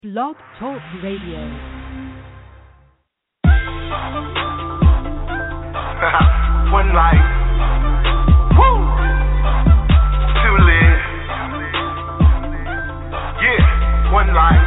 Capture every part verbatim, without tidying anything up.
Blog Talk Radio. One life. Woo! To live. Yeah, one life.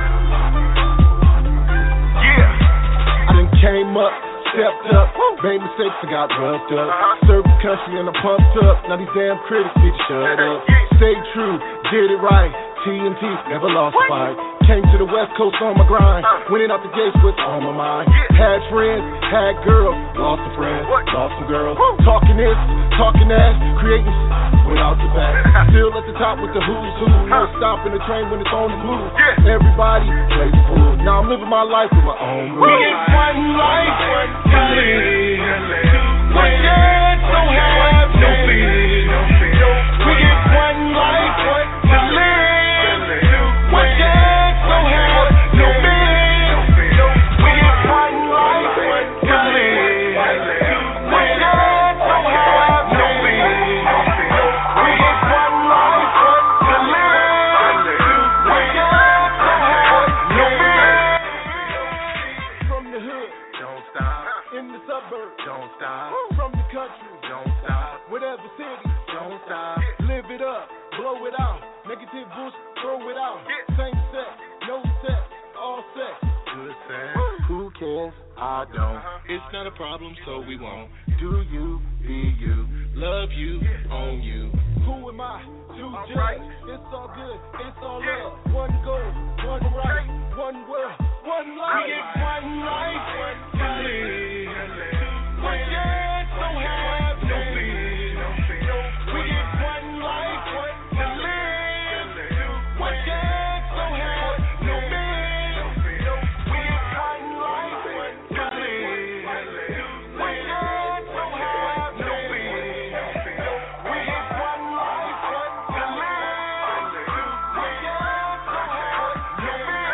Yeah. I done came up, stepped up, made mistakes and got roughed up. Uh-huh. Served the country and I'm pumped up. Now these damn critics need to shut up. Stay true, did it right. T N T, never lost a fight. Came to the West Coast on my grind. Went in out the gates with on my mind. Had friends, had girls, lost a friend, lost some girls. Talking this, talking that, creating without the back. Still at the top with the who's who. No stopping the train when it's on the move. Everybody plays the fool. Now I'm living my life with my own rules. We get one life to live. One chance, don't have no fear. We get one life to live. One chance, don't have no fear. We get one life to live. One chance, don't have no fear. We get one life to live. One chance, don't have no fear. From the hood, Don't stop, in the suburbs, don't stop, from the country, don't stop, whatever city, don't stop. live it up, blow it out. Negative bullshit, throw it out. Same sex, no sex, all sex. Good sex. Who cares? I don't. It's not a problem, so we won't. Do you, be you. Love you, own you. Who am I to judge? It's all good, it's all love. One goal, one right, one world, one life. We get one life to live. One chance, don't have no fear. We get one life to live. One chance, don't have no fear. We get one life to live. One chance, don't have no fear. We get one life to live. One chance, don't have no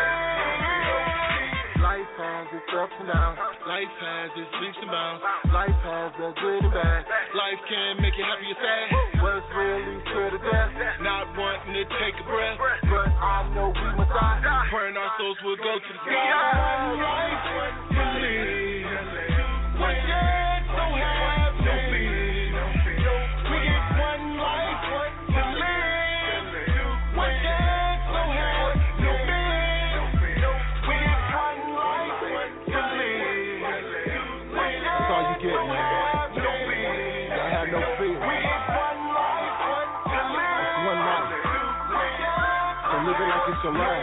fear. Life has its ups and downs. Life has its leaps and bounds. Life has the good and bad. Life can make you happy or sad. What's really scared of death? Not wanting to take a breath. But I know we must die. Praying our souls will go to the We got sky. one life to live. One chance, don't have no fear. We get one life to live. One chance, don't have no fear. We get one life to live. One chance, That's all you get, don't man. have no fear. I have no fear. We get one life to live. It's one life. One chance, So live it like it's your last.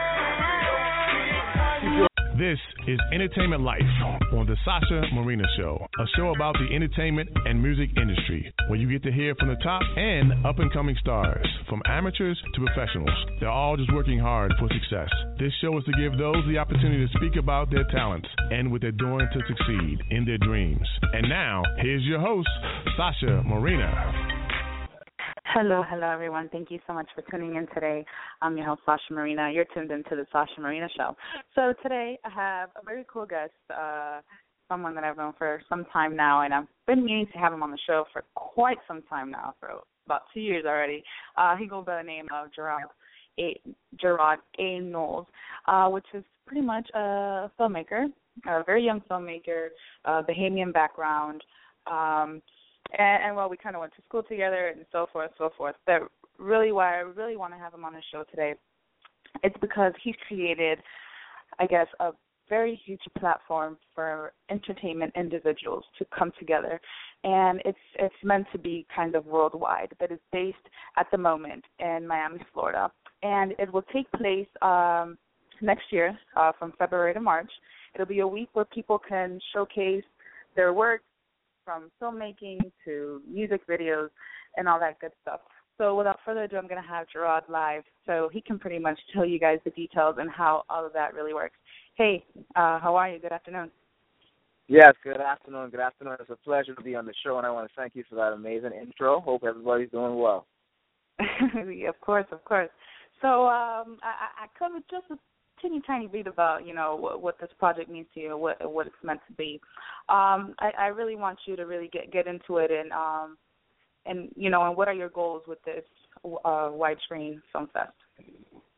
This is Entertainment Life on the Sasha Marina Show, a show about the entertainment and music industry, where you get to hear from the top and up-and-coming stars, from amateurs to professionals. They're all just working hard for success. This show is to give those the opportunity to speak about their talents and what they're doing to succeed in their dreams. And now, here's your host, Sasha Marina. Hello, hello, everyone. Thank you so much for tuning in today. I'm your host, Sasha Marina. You're tuned into the Sasha Marina Show. So today I have a very cool guest, uh, someone that I've known for some time now, and I've been meaning to have him on the show for quite some time now, for about two years already. Uh, he goes by the name of Gerard A. Gerard A. Knowles, uh, which is pretty much a filmmaker, a very young filmmaker, uh, Bahamian background. Um, And, and well, we kind of went to school together and so forth, so forth. But really why I really want to have him on the show today, it's because he's created, I guess, a very huge platform for entertainment individuals to come together. And it's it's meant to be kind of worldwide, but it's based at the moment in Miami, Florida. And it will take place um, next year uh, from February to March. It'll be a week where people can showcase their work, from filmmaking to music videos and all that good stuff. So without further ado, I'm going to have Gerard live so he can pretty much tell you guys the details and how all of that really works. Hey, uh, how are you? Good afternoon. Yes, good afternoon. Good afternoon. It's a pleasure to be on the show, and I want to thank you for that amazing intro. Hope everybody's doing well. Of course, of course. So um, I, I covered just a teeny tiny bit about, you know, what, what this project means to you, what what it's meant to be. Um, I, I really want you to really get get into it, and um, and you know, and what are your goals with this uh, Widescreen Film Fest?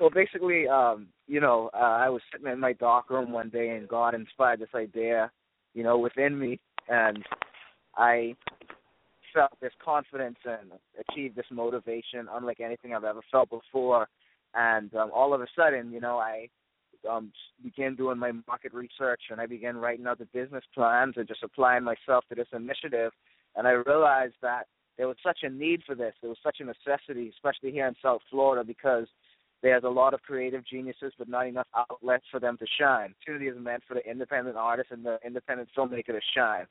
Well, basically, um, you know, uh, I was sitting in my dark room one day, and God inspired this idea, you know, within me, and I felt this confidence and achieved this motivation unlike anything I've ever felt before. And um, all of a sudden, you know, I um, began doing my market research, and I began writing out the business plans and just applying myself to this initiative. And I realized that there was such a need for this. There was such a necessity, especially here in South Florida, because there's a lot of creative geniuses, but not enough outlets for them to shine. Opportunity is meant for the independent artist and the independent filmmaker to shine.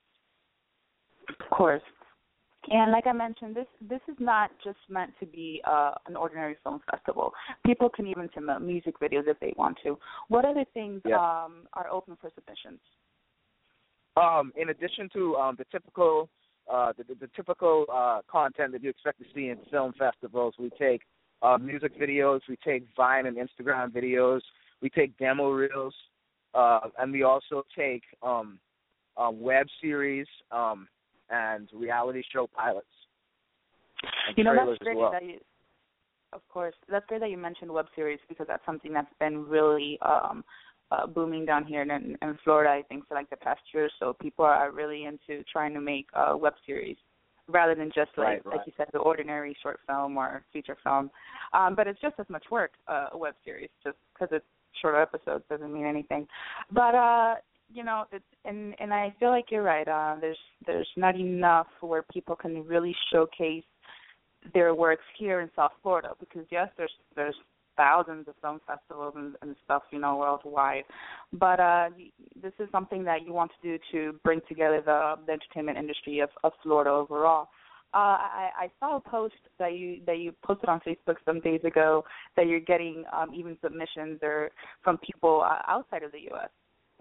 Of course. And like I mentioned, this this is not just meant to be uh, an ordinary film festival. People can even submit music videos if they want to. What other things yeah. um, are open for submissions? Um, in addition to um, the typical uh, the, the, the typical uh, content that you expect to see in film festivals, we take uh, music videos, we take Vine and Instagram videos, we take demo reels, uh, and we also take um, uh, web series. Um, and reality show pilots. And you know, that's great well. that you, of course, that's great that you mentioned web series, because that's something that's been really um, uh, booming down here in, in Florida, I think, for like the past year or so. People are really into trying to make uh, web series rather than just like, right, right. like you said, the ordinary short film or feature film. Um, but it's just as much work, uh, a web series, just because it's shorter episodes doesn't mean anything. But, uh, you know, it's, and and I feel like you're right. Uh, there's there's not enough where people can really showcase their works here in South Florida, because yes, there's there's thousands of film festivals and, and stuff, you know, worldwide. But uh, this is something that you want to do to bring together the, the entertainment industry of, of Florida overall. Uh, I, I saw a post that you that you posted on Facebook some days ago that you're getting um, even submissions or from people uh, outside of the U S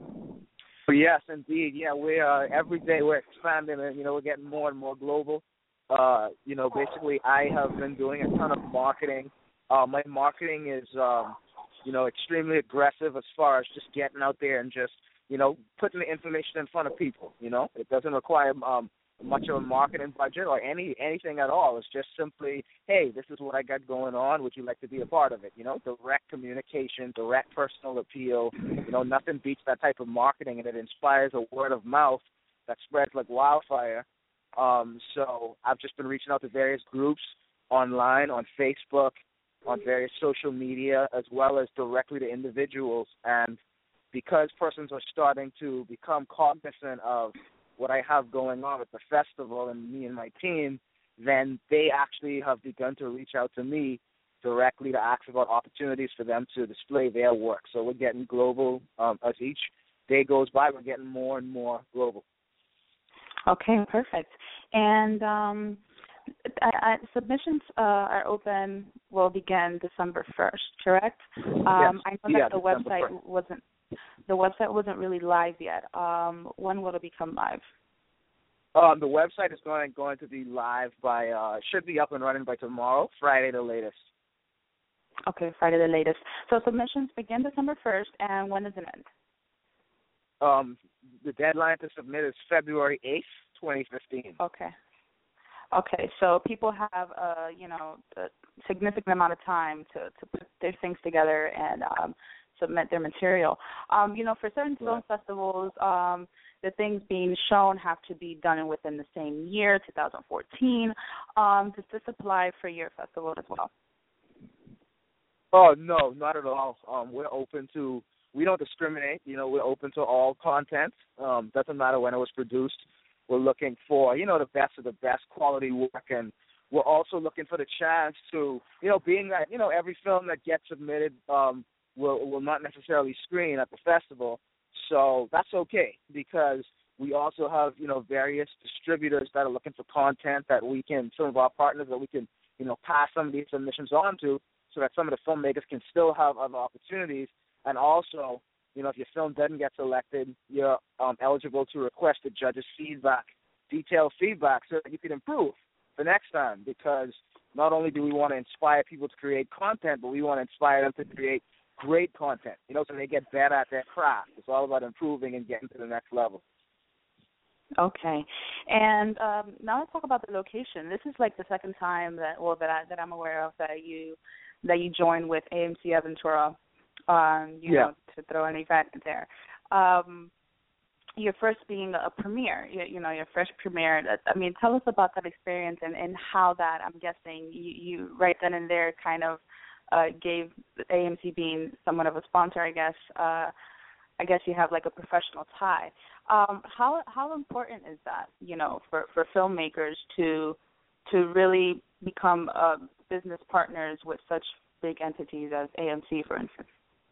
Yes, indeed. Yeah, we are uh, every day we're expanding, and you know we're getting more and more global. Uh, you know, basically, I have been doing a ton of marketing. Uh, my marketing is, um, you know, extremely aggressive as far as just getting out there and just, you know, putting the information in front of people. You know, it doesn't require um, much of a marketing budget or any anything at all. It's just simply, hey, this is what I got going on. Would you like to be a part of it? You know, direct communication, direct personal appeal. You know, nothing beats that type of marketing, and it inspires a word of mouth that spreads like wildfire. Um, so I've just been reaching out to various groups online, on Facebook, on various social media, as well as directly to individuals. And because persons are starting to become cognizant of what I have going on with the festival and me and my team, then they actually have begun to reach out to me directly to ask about opportunities for them to display their work. So we're getting global. Um, as each day goes by, we're getting more and more global. Okay, perfect. And um, I, I, submissions uh, are open, will begin December first, correct? Um, yes. I know that yeah, the December website first. wasn't the website wasn't really live yet. Um, when will it become live? Um, the website is going going to be live by uh, should be up and running by tomorrow, Friday the latest. Okay, Friday the latest. So submissions begin December first, and when does it end? Um, the deadline to submit is February eighth, twenty fifteen. Okay. Okay, so people have, uh, you know, a significant amount of time to, to put their things together and um, submit their material. Um, you know, for certain film right. festivals, um, the things being shown have to be done within the same year, two thousand fourteen. Um, does this apply for your festival as well? Oh, no, not at all. Um, we're open to, we don't discriminate. You know, we're open to all content. Um, doesn't matter when it was produced. We're looking for, you know, the best of the best quality work, and we're also looking for the chance to, you know, being that, you know, every film that gets submitted um, will will not necessarily screen at the festival. So that's okay, because we also have, you know, various distributors that are looking for content that we can, some of our partners that we can, you know, pass some of these submissions on to, so that some of the filmmakers can still have other opportunities. And also, you know, if your film doesn't get selected, you're um, eligible to request the judge's feedback, detailed feedback, so that you can improve the next time. Because not only do we want to inspire people to create content, but we want to inspire them to create great content, you know, so they get better at their craft. It's all about improving and getting to the next level. Okay, and um, now let's talk about the location. This is like the second time that, well, that I, that I'm aware of that you that you joined with A M C Aventura, um, you yeah. know, to throw an event there. Um, your first being a premiere, you, you know, your first premiere. I mean, tell us about that experience and, and how that, I'm guessing, you, you right then and there kind of uh, gave A M C being somewhat of a sponsor, I guess, uh, I guess you have like a professional tie. Um, how how important is that, you know, for, for filmmakers to to really become uh, business partners with such big entities as A M C, for instance?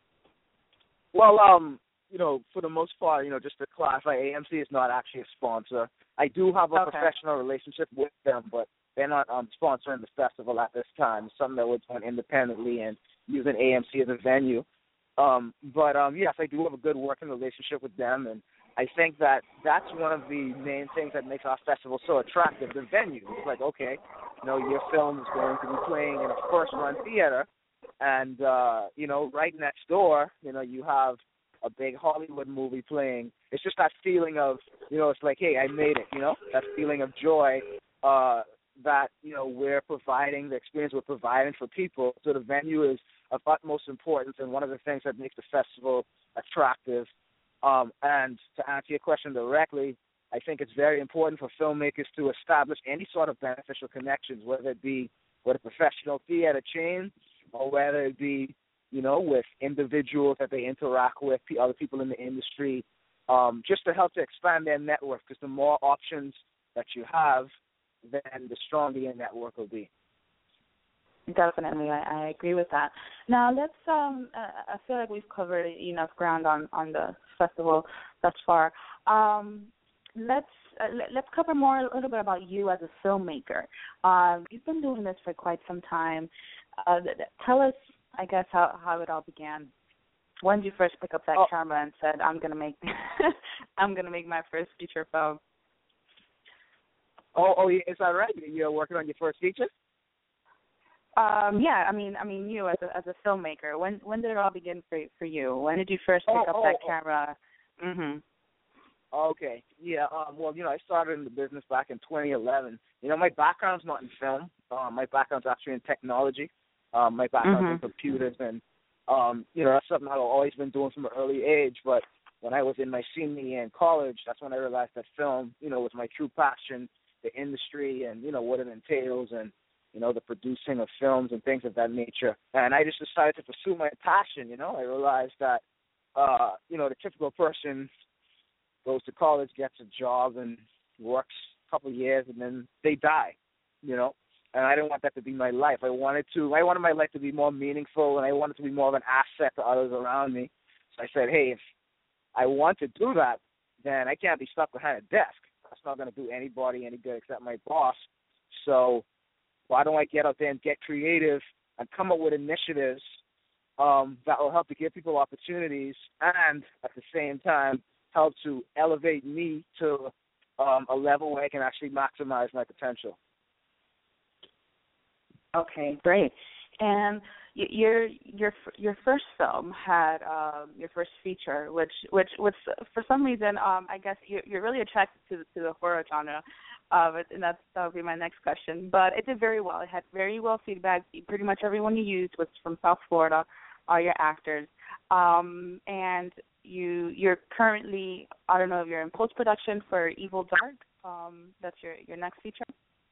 Well, um, you know, for the most part, you know, just to clarify, A M C is not actually a sponsor. I do have a okay. professional relationship with them, but they're not um, sponsoring the festival at this time. It's something that we're doing independently and using A M C as a venue. Um, but, um, yes, I do have a good working relationship with them, and I think that that's one of the main things that makes our festival so attractive, the venue. It's like, okay, you know, your film is going to be playing in a first-run theater, and, uh, you know, right next door, you know, you have a big Hollywood movie playing. It's just that feeling of, you know, it's like, hey, I made it, you know, that feeling of joy uh, that, you know, we're providing, the experience we're providing for people. So the venue is of utmost importance and one of the things that makes the festival attractive. Um, and to answer your question directly, I think it's very important for filmmakers to establish any sort of beneficial connections, whether it be with a professional theater chain or whether it be, you know, with individuals that they interact with, other people in the industry, um, just to help to expand their network, because the more options that you have, then the stronger your network will be. Definitely, I, I agree with that. Now, let's, um, uh, I feel like we've covered enough ground on, on the festival thus far. Um, let's uh, let's cover more, a little bit about you as a filmmaker. Um, you've been doing this for quite some time. Uh, tell us, I guess, how, how it all began. When did you first pick up that oh. camera and said, "I'm gonna make, I'm gonna make my first feature film"? Oh, oh, is that right? You're working on your first feature? Um, yeah, I mean, I mean, you as a as a filmmaker. When when did it all begin for for you? When did you first pick oh, up oh, that oh. camera? Mhm. Okay. Yeah. Um, well, you know, I started in the business back in twenty eleven. You know, my background's not in film. Um, my background's actually in technology. Um, my background's mm-hmm. in computers, and um, you know, that's something I've always been doing from an early age. But when I was in my senior year in college, that's when I realized that film, you know, was my true passion, the industry, and you know what it entails, and you know, the producing of films and things of that nature. And I just decided to pursue my passion, you know. I realized that, uh, you know, the typical person goes to college, gets a job, and works a couple of years, and then they die, you know. And I didn't want that to be my life. I wanted to, I wanted my life to be more meaningful, and I wanted to be more of an asset to others around me. So I said, hey, if I want to do that, then I can't be stuck behind a desk. That's not going to do anybody any good except my boss. So why don't I get out there and get creative and come up with initiatives um, that will help to give people opportunities and at the same time help to elevate me to um, a level where I can actually maximize my potential. Okay, great. And your your your first film had um, your first feature, which which which for some reason um, I guess you're, you're really attracted to to the horror genre. Uh, and that's, that would be my next question. But it did very well. It had very well feedback. Pretty much everyone you used was from South Florida, all your actors. Um, and you, you're currently, I don't know if you're in post-production for Evil Dark. Um, that's your, your next feature?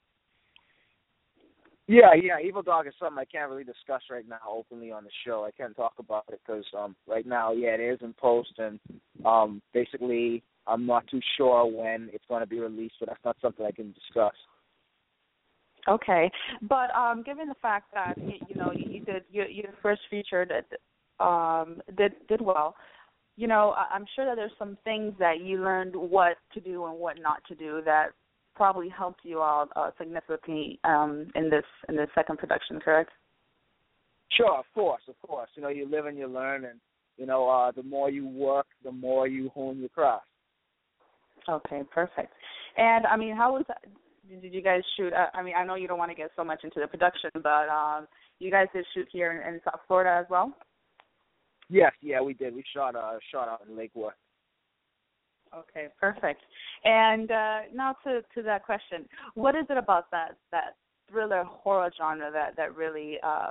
Yeah, yeah. Evil Dog is something I can't really discuss right now openly on the show. I can't talk about it because um, right now, yeah, it is in post. And um, basically, I'm not too sure when it's going to be released, but that's not something I can discuss. Okay, but um, given the fact that you, you know you, you did your, your first feature that um, did did well, you know I'm sure that there's some things that you learned what to do and what not to do that probably helped you out uh, significantly um, in this in this second production, correct? Sure, of course, of course. You know, you live and you learn, and you know uh, the more you work, the more you hone your craft. Okay, perfect. And, I mean, how was that? Did you guys shoot? Uh, I mean, I know you don't want to get so much into the production, but um, you guys did shoot here in, in South Florida as well? Yes, yeah, we did. We shot uh, shot out in Lakewood. Okay, perfect. And uh, now to, to that question, what is it about that, that thriller horror genre that, that really uh,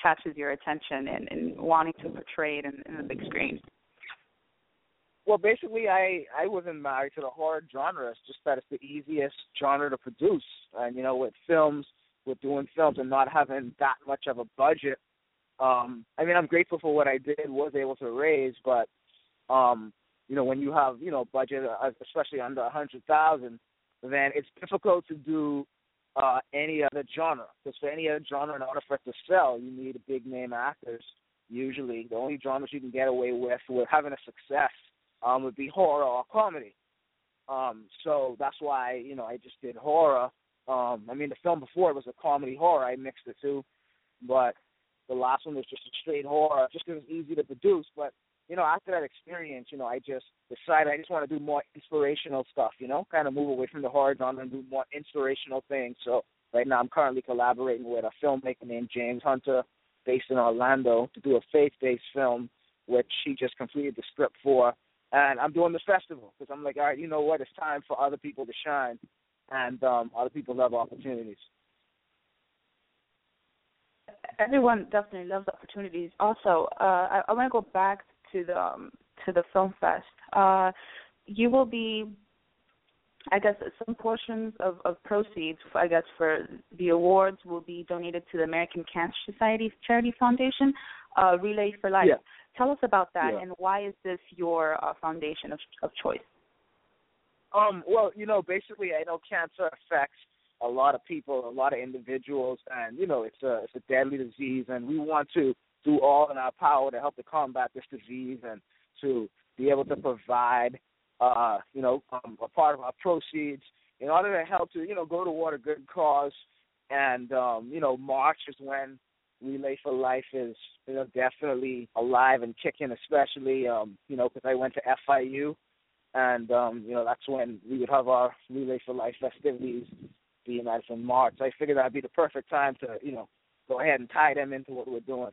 catches your attention and, and wanting to portray it in, in the big screen? Well, basically, I, I wasn't married to the horror genre. It's just that it's the easiest genre to produce. And, you know, with films, with doing films and not having that much of a budget, um, I mean, I'm grateful for what I did, was able to raise, but, um, you know, when you have, you know, budget, uh, especially under one hundred thousand dollars, then it's difficult to do uh, any other genre. Because for any other genre, in order for it to sell, you need big-name actors, usually. The only genres you can get away with with having a success Um, would be horror or comedy. Um, so that's why, you know, I just did horror. Um, I mean, the film before it was a comedy horror. I mixed the two. But the last one was just a straight horror, just because it's easy to produce. But, you know, after that experience, you know, I just decided I just want to do more inspirational stuff, you know, kind of move away from the horror genre and do more inspirational things. So right now I'm currently collaborating with a filmmaker named James Hunter based in Orlando to do a faith-based film, which he just completed the script for. And I'm doing this festival because I'm like, all right, you know what? It's time for other people to shine, and um, other people love opportunities. Everyone definitely loves opportunities. Also, uh, I, I want to go back to the um, to the film fest. Uh, you will be, I guess, some portions of, of proceeds, I guess, for the awards will be donated to the American Cancer Society Charity Foundation, uh, Relay for Life. Yeah. Tell us about that, yeah. and why is this your uh, foundation of, of choice? Um, well, you know, basically, I know cancer affects a lot of people, a lot of individuals, and, you know, it's a, it's a deadly disease, and we want to do all in our power to help to combat this disease and to be able to provide, uh, you know, um, a part of our proceeds in order to help to, you know, go toward a good cause. And, um, you know, March is when Relay for Life is, you know, definitely alive and kicking, especially, um, you know, because I went to F I U, and, um, you know, that's when we would have our Relay for Life festivities being that's in March. So I figured that would be the perfect time to, you know, go ahead and tie them into what we're doing.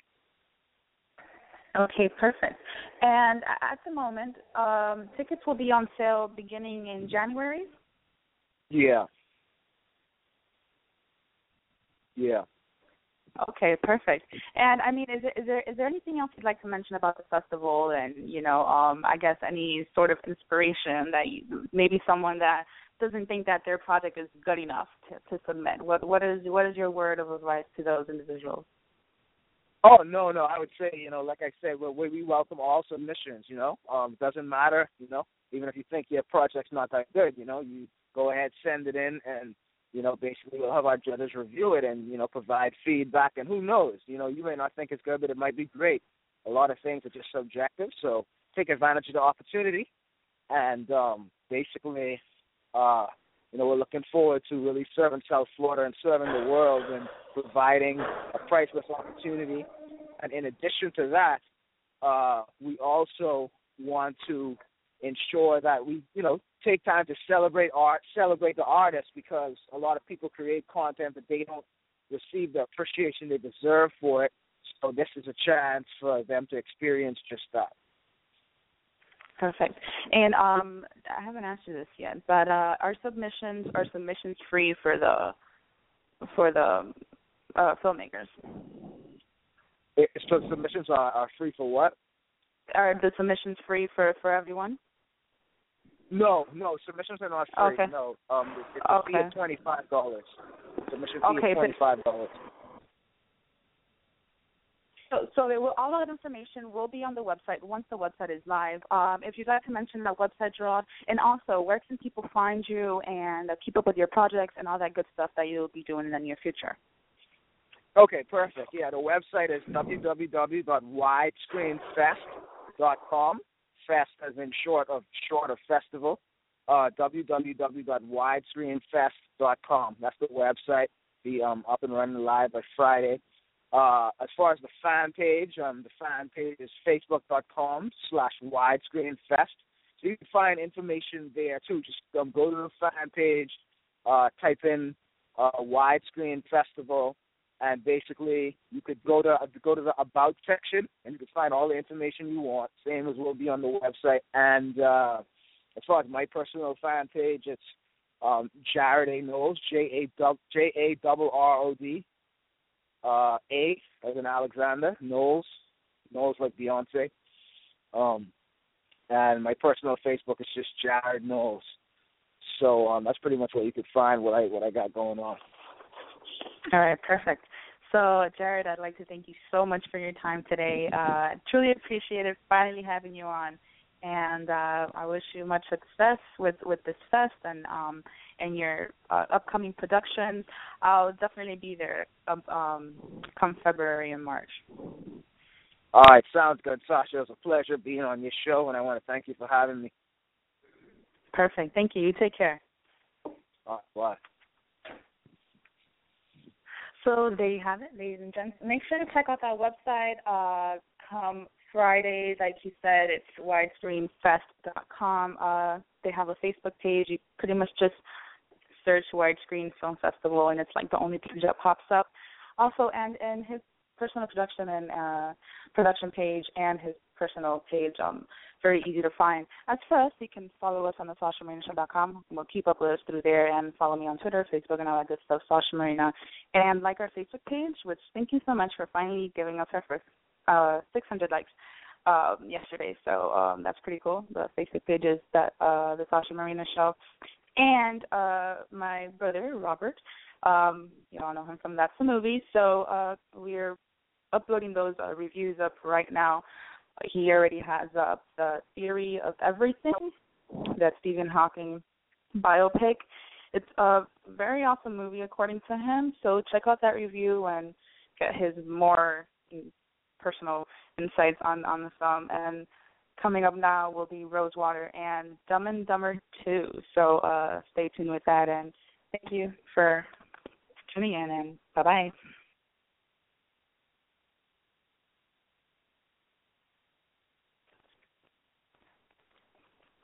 Okay, perfect. And at the moment, um, tickets will be on sale beginning in January? Yeah. Yeah. Okay, perfect. And I mean, is there, is there is there anything else you'd like to mention about the festival, and you know, um, I guess any sort of inspiration that you, maybe someone that doesn't think that their project is good enough to, to submit? What what is what is your word of advice to those individuals? Oh no, no, I would say, you know, like I said, we we welcome all submissions. You know, um, doesn't matter. You know, even if you think your project's not that good, you know, you go ahead, send it in, and you know, basically we'll have our judges review it and, you know, provide feedback. And who knows, you know, you may not think it's good, but it might be great. A lot of things are just subjective, so take advantage of the opportunity. And um, basically, uh, you know, we're looking forward to really serving South Florida and serving the world and providing a priceless opportunity. And in addition to that, uh, we also want to ensure that we, you know, take time to celebrate art, celebrate the artists, because a lot of people create content but they don't receive the appreciation they deserve for it. So this is a chance for them to experience just that. Perfect. And um, I haven't asked you this yet, but uh, are submissions are submissions free for the for the uh, filmmakers? It, so submissions are, are free for what? Are the submissions free for, for everyone? No, no, submissions are not free. Okay. No, um, it's okay. fee of twenty-five dollars. Submission fee okay, is twenty-five dollars. So, so it will, all of that information will be on the website once the website is live. Um, if you'd like to mention that website, Gerard, and also where can people find you and uh, keep up with your projects and all that good stuff that you'll be doing in the near future? Okay, perfect. Yeah, the website is w w w dot widescreen fest dot com. Fest as in short of short of festival. Uh, w w w dot widescreen fest dot com. That's the website. Be um, up and running live by Friday. Uh, as far as the fan page, um, the fan page is facebook dot com slash widescreen fest. So you can find information there too. Just um, go to the fan page, uh, type in uh, widescreen festival. And basically, you could go to go to the About section, and you can find all the information you want, same as will be on the website. And uh, as far as my personal fan page, it's um, Jared A. Knowles, J A R R O D. uh, A as in Alexander, Knowles, Knowles like Beyonce. Um, and my personal Facebook is just Jared Knowles. So um, that's pretty much what you could find what I what I got going on. All right, perfect. So, Jared, I'd like to thank you so much for your time today. Uh, truly appreciate it finally having you on. And uh, I wish you much success with, with this fest and um, and your uh, upcoming productions. I'll definitely be there um, um, come February and March. All right, sounds good, Sasha. It was a pleasure being on your show, and I want to thank you for having me. Perfect. Thank you. You take care. All right, bye. So there you have it, ladies and gents. Make sure to check out that website. Uh, come Fridays, like you said, it's widescreen fest dot com. Uh, they have a Facebook page. You pretty much just search Widescreen Film Festival, and it's like the only page that pops up. Also, and, and his personal production and uh, production page and his personal page, um, very easy to find. As for us, you can follow us on the Sasha Marina Show dot com. We'll keep up with us through there, and follow me on Twitter, Facebook, and all that good stuff, Sasha Marina. And like our Facebook page, which thank you so much for finally giving us our first uh, six hundred likes um, yesterday. So um, that's pretty cool. The Facebook page is that uh, the Sasha Marina Show. And uh, my brother, Robert, um, you all know him from That's the Movie. So uh, we're uploading those uh, reviews up right now. He already has up the Theory of Everything, that Stephen Hawking biopic. It's a very awesome movie according to him, so check out that review and get his more personal insights on, on the film. And coming up now will be Rosewater and Dumb and Dumber two, so uh, stay tuned with that, and thank you for tuning in, and bye-bye.